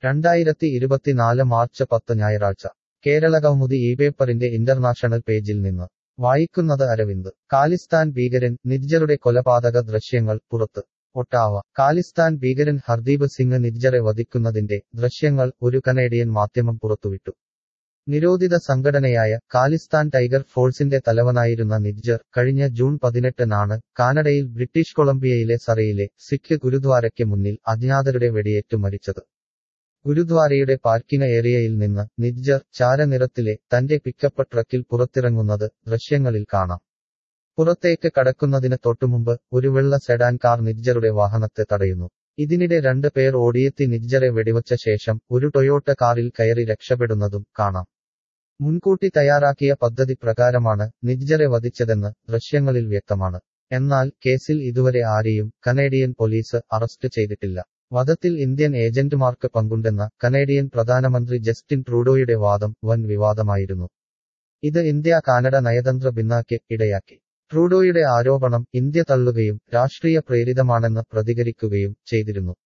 2024 March 10 ഞായറാഴ്ച Keralakaumudi ഇപേപ്പറിന്റെ international പേജിൽ നിന്ന് വായിക്കുന്നത് അരവിന്ദ്. ഖാലിസ്ഥാൻ ഭീകരൻ നിജ്ജറുടെ കൊലപാതക ദൃശ്യങ്ങൾ പുറത്ത്. ഒട്ടാവ. ഖാലിസ്ഥാൻ ഭീകരൻ ഹർദീപ് സിംഗ് നിജ്ജറെ വധിക്കുന്നതിന്റെ ദൃശ്യങ്ങൾ ഒരു കനേഡിയൻ മാധ്യമം പുറത്തുവിട്ടു. നിരോധിത സംഘടനയായ ഖാലിസ്ഥാൻ ടൈഗർ ഫോഴ്സിന്റെ തലവനായിരുന്ന നിജ്ജർ കഴിഞ്ഞ ജൂൺ 18-നാണ് കാനഡയിൽ ബ്രിട്ടീഷ് കൊളംബിയയിലെ സറയിലെ സിഖ് ഗുരുദ്വാരയ്ക്ക് മുന്നിൽ അജ്ഞാതരുടെ വെടിയേറ്റു മരിച്ചത്. ഗുരുദ്വാരയുടെ പാർക്കിംഗ് ഏരിയയിൽ നിന്ന് നിജ്ജർ ചാരനിറത്തിലെ തന്റെ പിക്കപ്പ് ട്രക്കിൽ പുറത്തിറങ്ങുന്നത് ദൃശ്യങ്ങളിൽ കാണാം. പുറത്തേക്ക് കടക്കുന്നതിന് തൊട്ടുമുമ്പ് ഒരു വെള്ള സെഡാൻ കാർ നിജ്ജറുടെ വാഹനത്തെ തടയുന്നു. ഇതിനിടെ 2 പേർ ഓടിയെത്തി നിജ്ജറെ വെടിവച്ച ശേഷം ഒരു ടൊയോട്ട കാറിൽ കയറി രക്ഷപ്പെടുന്നതും കാണാം. മുൻകൂട്ടി തയ്യാറാക്കിയ പദ്ധതി പ്രകാരമാണ് നിജ്ജറെ വധിച്ചതെന്ന് ദൃശ്യങ്ങളിൽ വ്യക്തമാണ്. എന്നാൽ കേസിൽ ഇതുവരെ ആരെയും കനേഡിയൻ പോലീസ് അറസ്റ്റ് ചെയ്തിട്ടില്ല. വധത്തിൽ ഇന്ത്യൻ ഏജന്റുമാർക്ക് പങ്കുണ്ടെന്ന കനേഡിയൻ പ്രധാനമന്ത്രി ജസ്റ്റിൻ ട്രൂഡോയുടെ വാദം വൻ വിവാദമായിരുന്നു. ഇത് ഇന്ത്യ-കാനഡ നയതന്ത്ര ഭിന്നതയ്ക്ക് ഇടയാക്കി. ട്രൂഡോയുടെ ആരോപണം ഇന്ത്യ തള്ളുകയും രാഷ്ട്രീയ പ്രേരിതമാണെന്ന് പ്രതികരിക്കുകയും ചെയ്തിരുന്നു.